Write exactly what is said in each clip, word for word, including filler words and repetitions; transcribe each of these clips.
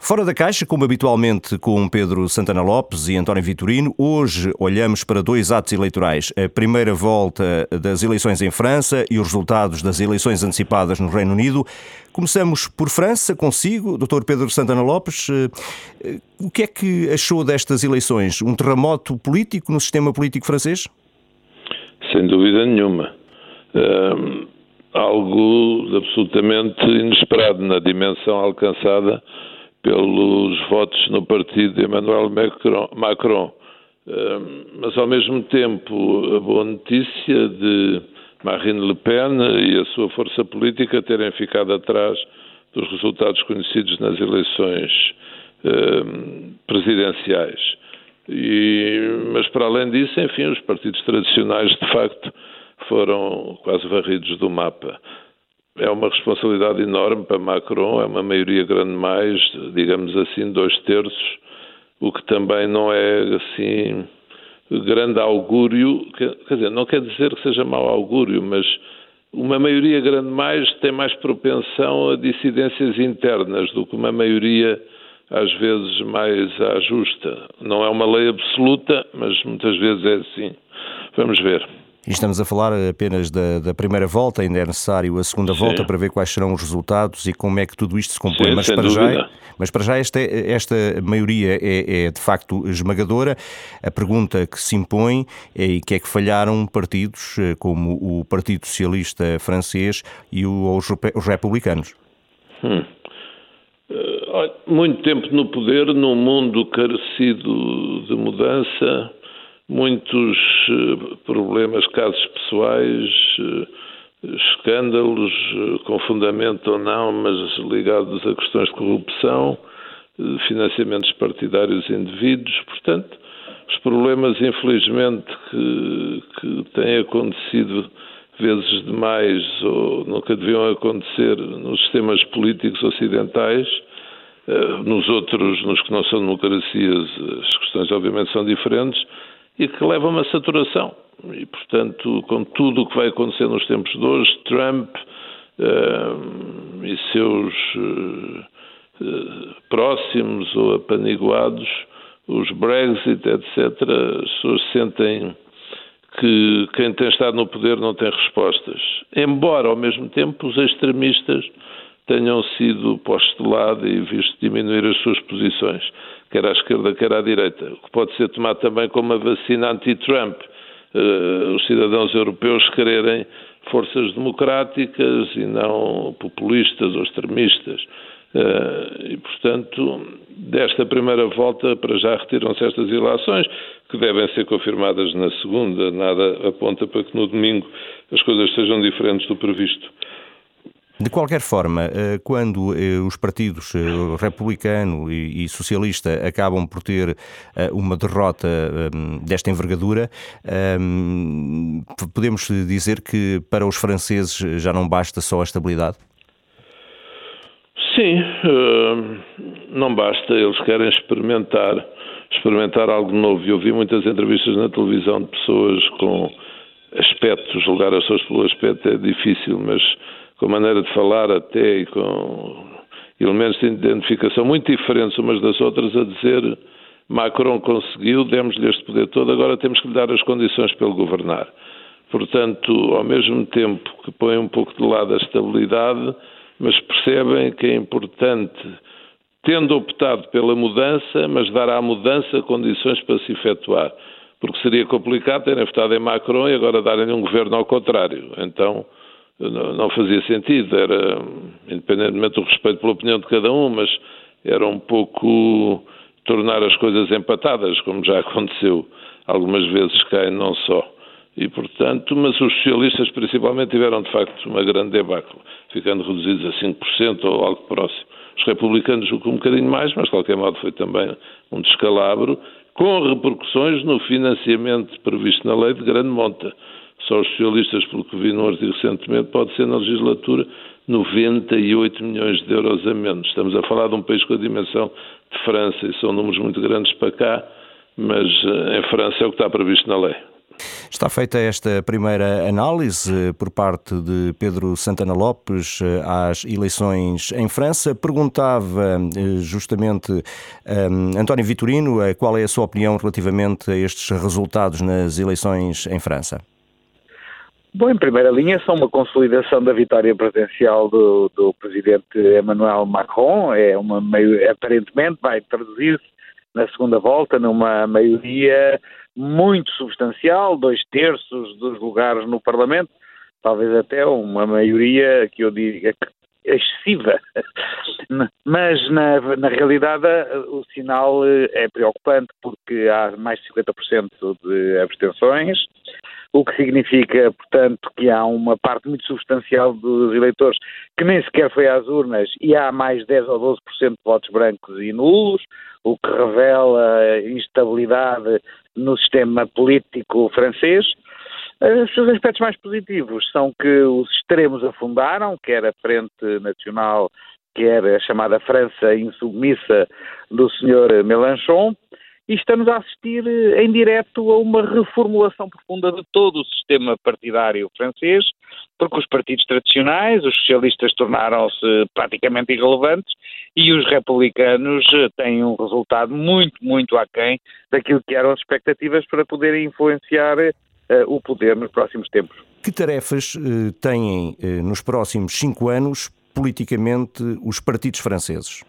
Fora da caixa, como habitualmente com Pedro Santana Lopes e António Vitorino, hoje olhamos para dois atos eleitorais. A primeira volta das eleições em França e os resultados das eleições antecipadas no Reino Unido. Começamos por França, consigo, doutor Pedro Santana Lopes. O que é que achou destas eleições? Um terremoto político no sistema político francês? Sem dúvida nenhuma. Um, algo absolutamente inesperado na dimensão alcançada pelos votos no partido de Emmanuel Macron. Um, mas, ao mesmo tempo, a boa notícia de Marine Le Pen e a sua força política terem ficado atrás dos resultados conhecidos nas eleições um, presidenciais. E, mas, para além disso, enfim, os partidos tradicionais, de facto, foram quase varridos do mapa. É uma responsabilidade enorme para Macron, é uma maioria grande mais, digamos assim, dois terços, o que também não é, assim, grande augúrio, quer dizer, não quer dizer que seja mau augúrio, mas uma maioria grande mais tem mais propensão a dissidências internas do que uma maioria, às vezes, mais à justa. Não é uma lei absoluta, mas muitas vezes é assim. Vamos ver. E estamos a falar apenas da, da primeira volta, ainda é necessário a segunda Sim. volta para ver quais serão os resultados e como é que tudo isto se compõe. Sim, mas, sem para dúvida. já, mas para já esta, esta maioria é, é de facto esmagadora. A pergunta que se impõe é em que é que falharam partidos como o Partido Socialista francês e os, os republicanos. Hum. Muito tempo no poder, num mundo carecido de mudança, muitos problemas, casos pessoais, escândalos, com fundamento ou não, mas ligados a questões de corrupção, financiamentos partidários indevidos. Portanto, os problemas, infelizmente, que, que têm acontecido vezes demais ou nunca deviam acontecer nos sistemas políticos ocidentais. Nos outros, nos que não são democracias, as questões obviamente são diferentes e que levam a uma saturação. E, portanto, com tudo o que vai acontecer nos tempos de hoje, Trump uh, e seus uh, uh, próximos ou apaniguados, os Brexit, etcétera, as pessoas sentem que quem tem estado no poder não tem respostas. Embora, ao mesmo tempo, os extremistas tenham sido postos de lado e visto diminuir as suas posições, quer à esquerda, quer à direita, o que pode ser tomado também como uma vacina anti-Trump. Uh, os cidadãos europeus quererem forças democráticas e não populistas ou extremistas. Uh, e, portanto, desta primeira volta, para já retiram-se estas eleições, que devem ser confirmadas na segunda. Nada aponta para que no domingo as coisas sejam diferentes do previsto. De qualquer forma, quando os partidos republicano e socialista acabam por ter uma derrota desta envergadura, podemos dizer que para os franceses já não basta só a estabilidade? Sim, não basta. Eles querem experimentar, experimentar algo novo. Eu vi muitas entrevistas na televisão de pessoas com aspectos, julgar as pessoas pelo aspecto é difícil, mas com maneira de falar até e com elementos de identificação muito diferentes umas das outras, a dizer Macron conseguiu, demos-lhe este poder todo, agora temos que lhe dar as condições para ele governar. Portanto, ao mesmo tempo que põem um pouco de lado a estabilidade, mas percebem que é importante, tendo optado pela mudança, mas dar à mudança condições para se efetuar. Porque seria complicado terem votado em Macron e agora darem um governo ao contrário. Então, não fazia sentido, era, independentemente do respeito pela opinião de cada um, mas era um pouco tornar as coisas empatadas, como já aconteceu algumas vezes cá e não só. E, portanto, mas os socialistas principalmente tiveram, de facto, uma grande debacle, ficando reduzidos a cinco por cento ou algo próximo. Os republicanos um bocadinho mais, mas de qualquer modo foi também um descalabro, com repercussões no financiamento previsto na lei de grande monta. Só os socialistas, pelo que vi no artigo recentemente, pode ser na legislatura noventa e oito milhões de euros a menos. Estamos a falar de um país com a dimensão de França e são números muito grandes para cá, mas em França é o que está previsto na lei. Está feita esta primeira análise por parte de Pedro Santana Lopes às eleições em França. Perguntava justamente um, António Vitorino qual é a sua opinião relativamente a estes resultados nas eleições em França. Bom, em primeira linha, são uma consolidação da vitória presidencial do, do presidente Emmanuel Macron. É uma meio, aparentemente vai traduzir-se na segunda volta numa maioria muito substancial, dois terços dos lugares no Parlamento, talvez até uma maioria que eu diria excessiva. Mas, na, na realidade, o sinal é preocupante porque há mais de cinquenta por cento de abstenções, o que significa, portanto, que há uma parte muito substancial dos eleitores que nem sequer foi às urnas e há mais dez ou doze por cento de votos brancos e nulos, o que revela instabilidade no sistema político francês. Os seus aspectos mais positivos são que os extremos afundaram, quer a Frente Nacional, quer a chamada França insubmissa do senhor Mélenchon, e estamos a assistir em direto a uma reformulação profunda de todo o sistema partidário francês, porque os partidos tradicionais, os socialistas tornaram-se praticamente irrelevantes e os republicanos têm um resultado muito, muito aquém daquilo que eram as expectativas para poderem influenciar uh, o poder nos próximos tempos. Que tarefas uh, têm uh, nos próximos cinco anos, politicamente, os partidos franceses?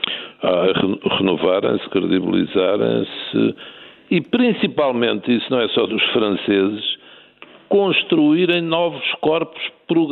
A renovarem-se, credibilizarem-se e, principalmente, isso não é só dos franceses, construírem novos corpos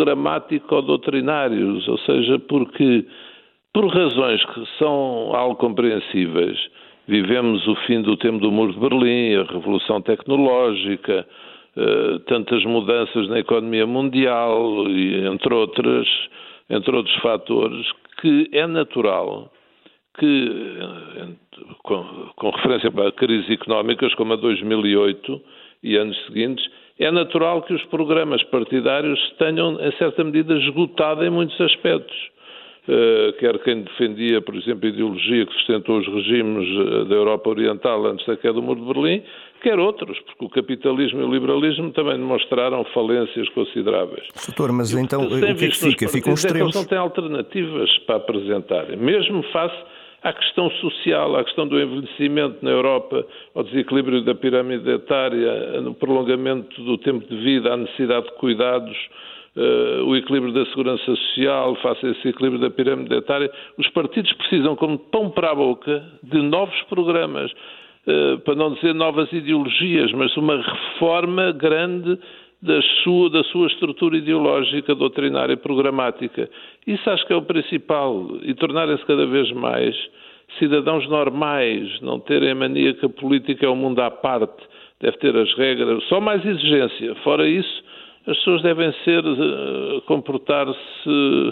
programático-doutrinários, ou seja, porque, por razões que são algo compreensíveis, vivemos o fim do tempo do Muro de Berlim, a revolução tecnológica, uh, tantas mudanças na economia mundial, e entre outras, entre outros fatores, que é natural que, com, com referência para crises económicas como a dois mil e oito e anos seguintes, é natural que os programas partidários tenham, em certa medida, esgotado em muitos aspectos. Uh, quer quem defendia, por exemplo, a ideologia que sustentou os regimes da Europa Oriental antes da queda do Muro de Berlim, quer outros, porque o capitalismo e o liberalismo também demonstraram falências consideráveis. Doutor, mas e, então portanto, o que é que fica? Ficam os extremos. Não têm alternativas para apresentarem, mesmo face à questão social, à questão do envelhecimento na Europa, ao desequilíbrio da pirâmide etária, no prolongamento do tempo de vida, à necessidade de cuidados, uh, o equilíbrio da segurança social, face a esse equilíbrio da pirâmide etária. Os partidos precisam, como de pão para a boca, de novos programas, uh, para não dizer novas ideologias, mas uma reforma grande da sua, da sua estrutura ideológica, doutrinária e programática. Isso acho que é o principal. E tornarem-se cada vez mais cidadãos normais, não terem a mania que a política é um mundo à parte, deve ter as regras, só mais exigência. Fora isso, as pessoas devem ser, uh, comportar-se,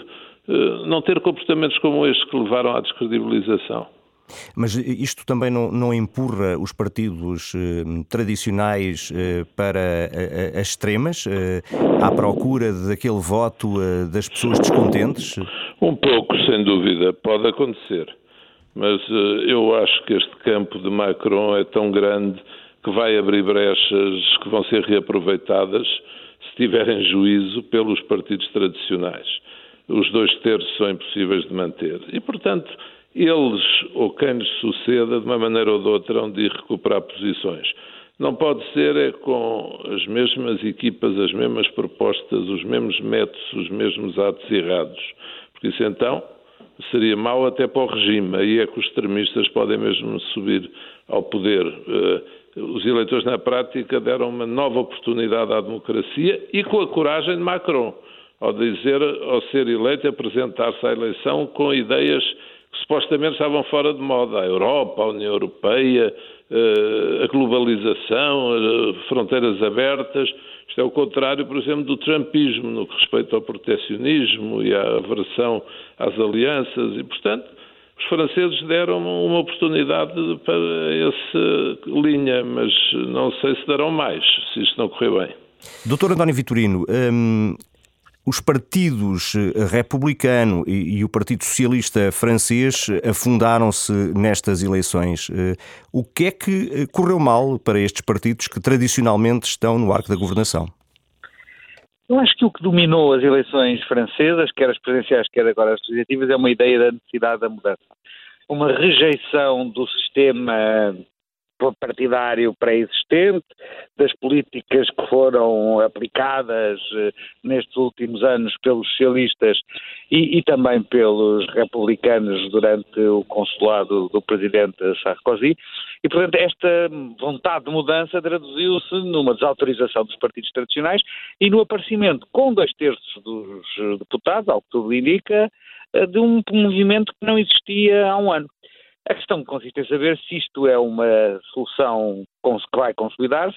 uh, não ter comportamentos como estes que levaram à descredibilização. Mas isto também não, não empurra os partidos eh, tradicionais eh, para a, a, as extremas, eh, à procura daquele voto eh, das pessoas descontentes? Um pouco, sem dúvida, pode acontecer. Mas eh, eu acho que este campo de Macron é tão grande que vai abrir brechas que vão ser reaproveitadas, se tiverem juízo, pelos partidos tradicionais. Os dois terços são impossíveis de manter. E, portanto, eles, ou quem lhes suceda, de uma maneira ou de outra, hão de ir recuperar posições. Não pode ser é com as mesmas equipas, as mesmas propostas, os mesmos métodos, os mesmos atos errados. Porque isso, então, seria mau até para o regime. Aí é que os extremistas podem mesmo subir ao poder. Os eleitores, na prática, deram uma nova oportunidade à democracia e com a coragem de Macron, ao dizer, ao ser eleito, apresentar-se à eleição com ideias que supostamente estavam fora de moda. A Europa, a União Europeia, a globalização, as fronteiras abertas. Isto é o contrário, por exemplo, do trumpismo, no que respeita ao protecionismo e à aversão às alianças. E, portanto, os franceses deram uma oportunidade para essa linha, mas não sei se darão mais, se isto não correr bem. doutor António Vitorino, hum... Os partidos republicano e, e o Partido Socialista francês afundaram-se nestas eleições. O que é que correu mal para estes partidos que tradicionalmente estão no arco da governação? Eu acho que o que dominou as eleições francesas, quer as presidenciais, quer agora as legislativas, é uma ideia da necessidade da mudança. Uma rejeição do sistema partidário pré-existente, das políticas que foram aplicadas eh, nestes últimos anos pelos socialistas e, e também pelos republicanos durante o consulado do presidente Sarkozy. E, portanto, esta vontade de mudança traduziu-se numa desautorização dos partidos tradicionais e no aparecimento, com dois terços dos deputados, ao que tudo indica, de um movimento que não existia há um ano. A questão que consiste em saber se isto é uma solução que vai consolidar-se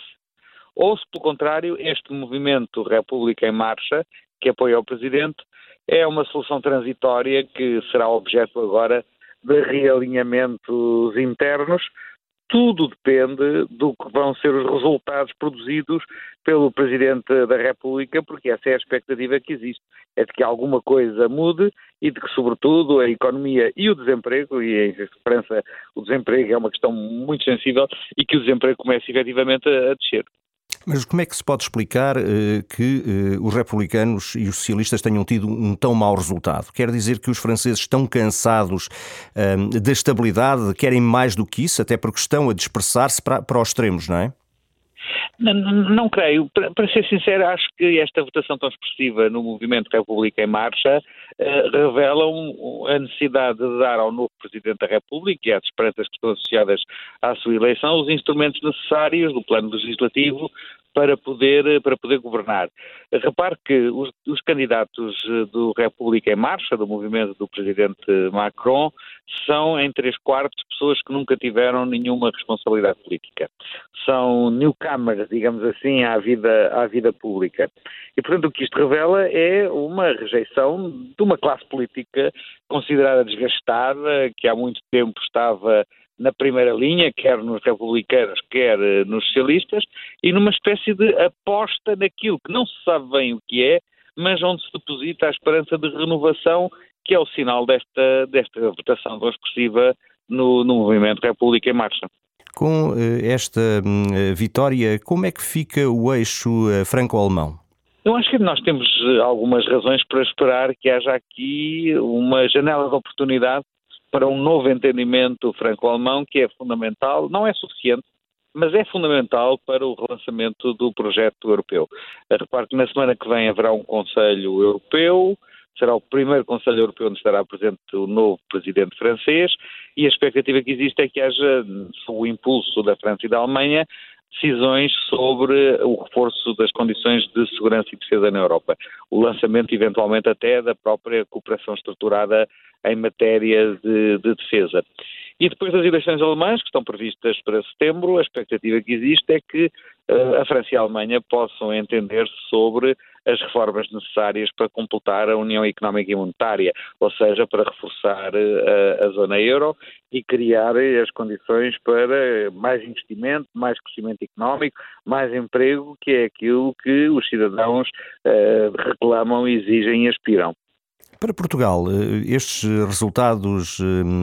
ou se, pelo contrário, este movimento República em Marcha, que apoia o Presidente, é uma solução transitória que será objeto agora de realinhamentos internos. Tudo depende do que vão ser os resultados produzidos pelo Presidente da República, porque essa é a expectativa que existe, é de que alguma coisa mude e de que, sobretudo, a economia e o desemprego, e em França o desemprego é uma questão muito sensível, e que o desemprego comece efetivamente a, a descer. Mas como é que se pode explicar uh, que uh, os republicanos e os socialistas tenham tido um tão mau resultado? Quer dizer que os franceses estão cansados uh, da estabilidade, querem mais do que isso, até porque estão a dispersar-se para, para os extremos, não é? Não, não, não creio. Para, para ser sincero, acho que esta votação tão expressiva no movimento República em Marcha eh, revela um, a necessidade de dar ao novo Presidente da República e às esperanças que estão associadas à sua eleição os instrumentos necessários do plano legislativo para poder, para poder governar. Repare que os, os candidatos do República em Marcha, do movimento do Presidente Macron, são em três quartos pessoas que nunca tiveram nenhuma responsabilidade política. São newcomers, digamos assim, à vida, à vida pública. E, portanto, o que isto revela é uma rejeição de uma classe política considerada desgastada, que há muito tempo estava na primeira linha, quer nos republicanos, quer nos socialistas, e numa espécie de aposta naquilo que não se sabe bem o que é, mas onde se deposita a esperança de renovação, que é o sinal desta, desta votação tão expressiva no, no movimento República em Marcha. Com esta uh, vitória, como é que fica o eixo uh, franco-alemão? Eu acho que nós temos algumas razões para esperar que haja aqui uma janela de oportunidade para um novo entendimento franco-alemão que é fundamental, não é suficiente, mas é fundamental para o relançamento do projeto europeu. Repare que na semana que vem haverá um Conselho Europeu, será o primeiro Conselho Europeu onde estará presente o novo presidente francês e a expectativa que existe é que haja, sob o impulso da França e da Alemanha, decisões sobre o reforço das condições de segurança e defesa na Europa. O lançamento, eventualmente, até da própria cooperação estruturada em matéria de, de defesa. E depois das eleições alemãs, que estão previstas para setembro, a expectativa que existe é que uh, a França e a Alemanha possam entender-se sobre as reformas necessárias para completar a União Económica e Monetária, ou seja, para reforçar uh, a zona euro e criar as condições para mais investimento, mais crescimento económico, mais emprego, que é aquilo que os cidadãos uh, reclamam, exigem e aspiram. Para Portugal, estes resultados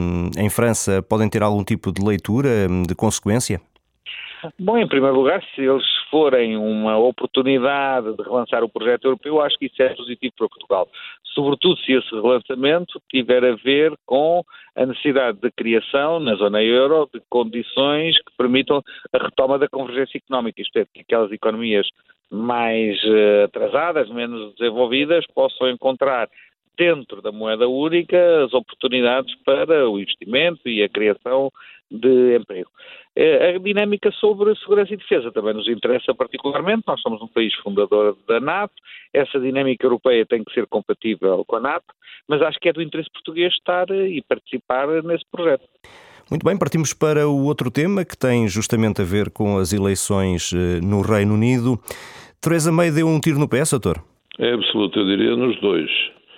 em França podem ter algum tipo de leitura, de consequência? Bom, em primeiro lugar, se eles forem uma oportunidade de relançar o projeto europeu, acho que isso é positivo para Portugal. Sobretudo se esse relançamento tiver a ver com a necessidade de criação na zona euro de condições que permitam a retoma da convergência económica, isto é, que aquelas economias mais atrasadas, menos desenvolvidas, possam encontrar dentro da moeda única as oportunidades para o investimento e a criação de emprego. A dinâmica sobre segurança e defesa também nos interessa particularmente. Nós somos um país fundador da NATO, essa dinâmica europeia tem que ser compatível com a NATO, mas acho que é do interesse português estar e participar nesse projeto. Muito bem, partimos para o outro tema que tem justamente a ver com as eleições no Reino Unido. Theresa May deu um tiro no pé, doutor? É absoluto, eu diria nos dois.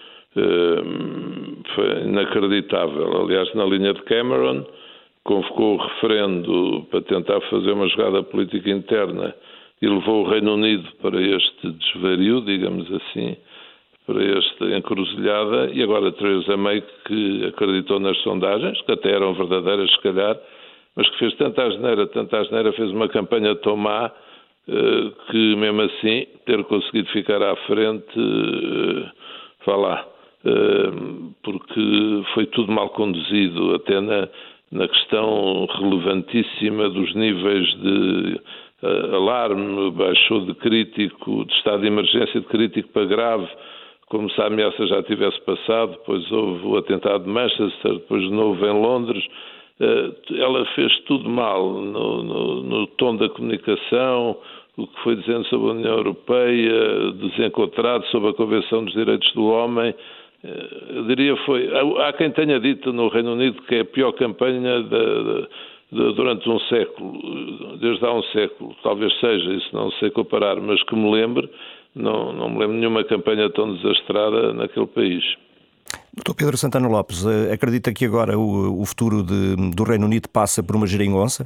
Uh, foi inacreditável. Aliás, na linha de Cameron, convocou o referendo para tentar fazer uma jogada política interna e levou o Reino Unido para este desvario, digamos assim, para esta encruzilhada, e agora Theresa May, que acreditou nas sondagens, que até eram verdadeiras se calhar, mas que fez tanta asneira, tanta asneira, fez uma campanha tão má, que mesmo assim ter conseguido ficar à frente, vá lá, porque foi tudo mal conduzido, até na, na questão relevantíssima dos níveis de alarme, baixou de crítico, de estado de emergência de crítico para grave, como se a ameaça já tivesse passado. Depois houve o atentado de Manchester, depois de novo em Londres. Ela fez tudo mal no, no, no tom da comunicação, o que foi dizendo sobre a União Europeia, desencontrado sobre a Convenção dos Direitos do Homem. Eu diria foi... Há quem tenha dito no Reino Unido que é a pior campanha de, de, durante um século, desde há um século. Talvez seja, isso não sei comparar, mas que me lembre, não, não me lembro de nenhuma campanha tão desastrada naquele país. doutor Pedro Santana Lopes, acredita que agora o, o futuro de, do Reino Unido passa por uma geringonça?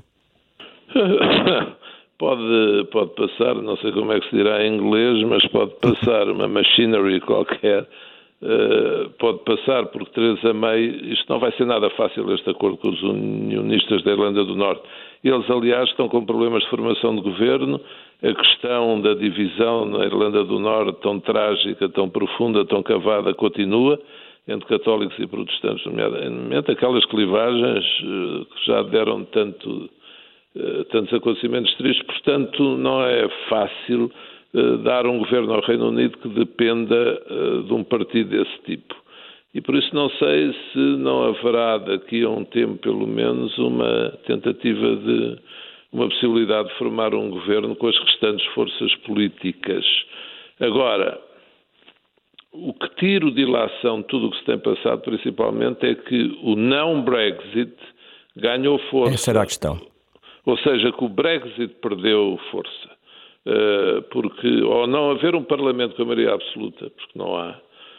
Pode, pode passar, não sei como é que se dirá em inglês, mas pode passar uma machinery qualquer, uh, pode passar, porque Theresa May, isto não vai ser nada fácil, este acordo com os unionistas da Irlanda do Norte. Eles, aliás, estão com problemas de formação de governo, a questão da divisão na Irlanda do Norte, tão trágica, tão profunda, tão cavada, continua, entre católicos e protestantes, nomeadamente aquelas clivagens uh, que já deram tanto... tantos acontecimentos tristes, portanto não é fácil uh, dar um governo ao Reino Unido que dependa uh, de um partido desse tipo. E por isso não sei se não haverá daqui a um tempo, pelo menos, uma tentativa de, uma possibilidade de formar um governo com as restantes forças políticas. Agora, o que tiro de ilação de tudo o que se tem passado, principalmente, é que o não-Brexit ganhou força. Essa era a questão. Ou seja, que o Brexit perdeu força, porque ao não haver um Parlamento com a maioria absoluta, porque não há,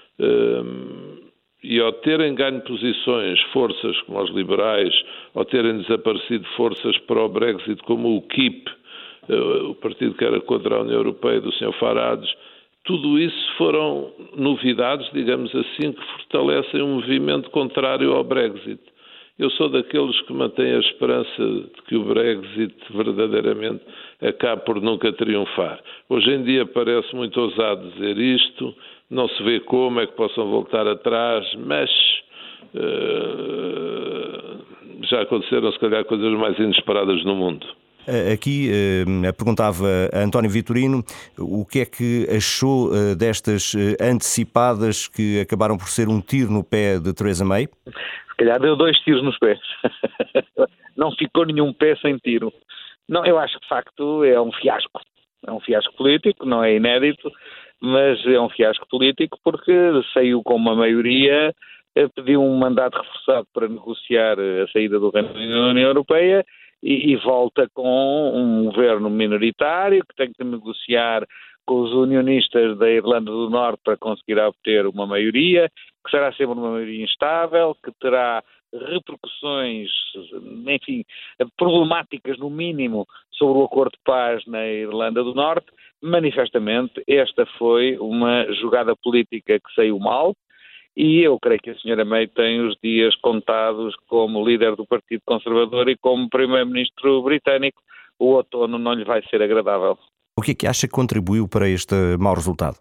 e ao terem ganho posições, forças como os liberais, ao terem desaparecido forças para o Brexit como o KEEP, o partido que era contra a União Europeia do senhor Farage, tudo isso foram novidades, digamos assim, que fortalecem um movimento contrário ao Brexit. Eu sou daqueles que mantêm a esperança de que o Brexit verdadeiramente acabe por nunca triunfar. Hoje em dia parece muito ousado dizer isto, não se vê como é que possam voltar atrás, mas uh, já aconteceram se calhar coisas mais inesperadas no mundo. Aqui eh, perguntava a António Vitorino o que é que achou eh, destas eh, antecipadas que acabaram por ser um tiro no pé de Theresa May? Se calhar deu dois tiros nos pés. Não ficou nenhum pé sem tiro. Não, eu acho que de facto é um fiasco. É um fiasco político, não é inédito, mas é um fiasco político porque saiu com uma maioria, pediu um mandato reforçado para negociar a saída do Reino Unido da União Europeia e, e volta com um governo minoritário que tem que negociar com os unionistas da Irlanda do Norte para conseguir obter uma maioria, que será sempre uma maioria instável, que terá repercussões, enfim, problemáticas no mínimo sobre o acordo de paz na Irlanda do Norte. Manifestamente, esta foi uma jogada política que saiu mal e eu creio que a senhora May tem os dias contados como líder do Partido Conservador e como primeiro-ministro britânico. O outono não lhe vai ser agradável. O que é que acha que contribuiu para este mau resultado?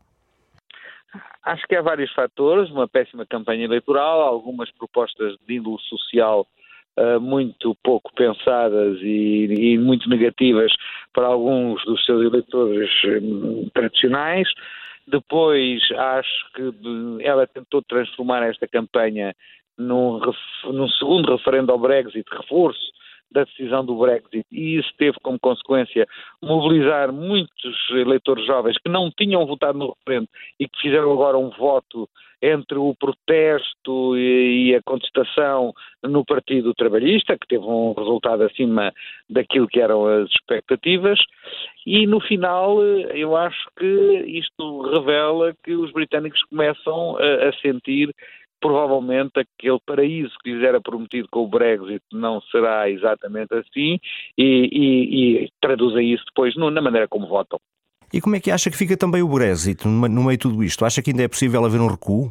Acho que há vários fatores, uma péssima campanha eleitoral, algumas propostas de índole social uh, muito pouco pensadas e, e muito negativas para alguns dos seus eleitores um, tradicionais. Depois acho que ela tentou transformar esta campanha num, num segundo referendo ao Brexit, reforço da decisão do Brexit, e isso teve como consequência mobilizar muitos eleitores jovens que não tinham votado no referendo e que fizeram agora um voto entre o protesto e a contestação no Partido Trabalhista, que teve um resultado acima daquilo que eram as expectativas, e no final eu acho que isto revela que os britânicos começam a, a sentir provavelmente aquele paraíso que lhes era prometido com o Brexit não será exatamente assim e, e, e traduzem isso depois no, na maneira como votam. E como é que acha que fica também o Brexit no meio de tudo isto? Acha que ainda é possível haver um recuo?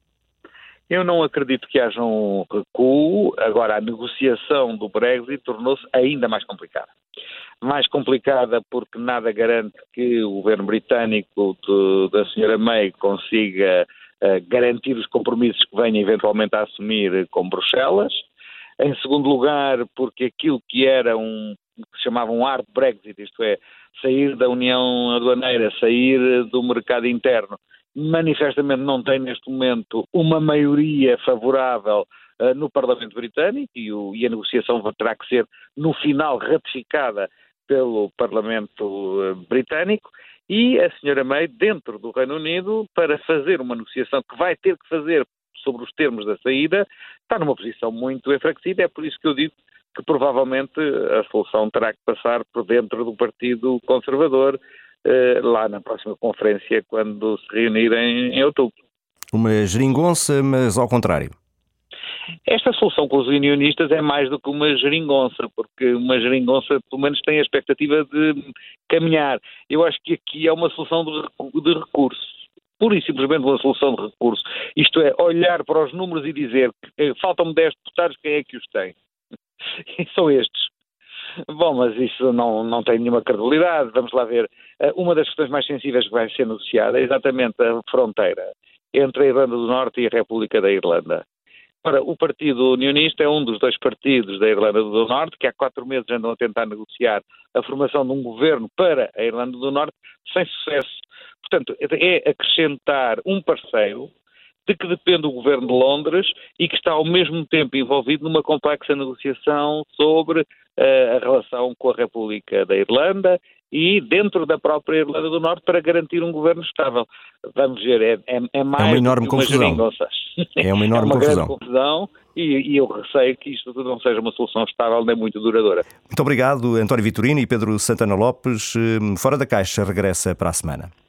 Eu não acredito que haja um recuo. Agora, a negociação do Brexit tornou-se ainda mais complicada. Mais complicada porque nada garante que o governo britânico de, da senhora May consiga uh, garantir os compromissos que venha eventualmente a assumir com Bruxelas. Em segundo lugar, porque aquilo que era um, que se chamava um hard Brexit, isto é, sair da União Aduaneira, sair do mercado interno, manifestamente não tem neste momento uma maioria favorável uh, no Parlamento Britânico e, o, e a negociação terá que ser no final ratificada pelo Parlamento uh, Britânico, e a senhora May, dentro do Reino Unido, para fazer uma negociação que vai ter que fazer sobre os termos da saída, está numa posição muito enfraquecida. É por isso que eu digo que provavelmente a solução terá que passar por dentro do Partido Conservador, lá na próxima conferência, quando se reunirem em outubro. Uma geringonça, mas ao contrário. Esta solução com os unionistas é mais do que uma geringonça, porque uma geringonça pelo menos tem a expectativa de caminhar. Eu acho que aqui é uma solução de, de recurso. Pura e simplesmente uma solução de recurso. Isto é, olhar para os números e dizer que faltam-me dez deputados, quem é que os tem? E são estes. Bom, mas isso não, não tem nenhuma credibilidade. Vamos lá ver. Uma das questões mais sensíveis que vai ser negociada é exatamente a fronteira entre a Irlanda do Norte e a República da Irlanda. Ora, o Partido Unionista é um dos dois partidos da Irlanda do Norte que há quatro meses andam a tentar negociar a formação de um governo para a Irlanda do Norte sem sucesso. Portanto, é acrescentar um parceiro de que depende o governo de Londres e que está ao mesmo tempo envolvido numa complexa negociação sobre uh, a relação com a República da Irlanda e dentro da própria Irlanda do Norte para garantir um governo estável. Vamos ver, é, é, é mais é uma enorme do que uma confusão. É uma enorme é uma confusão. grande confusão e, e eu receio que isto não seja uma solução estável nem muito duradoura. Muito obrigado, António Vitorino e Pedro Santana Lopes. Fora da Caixa regressa para a semana.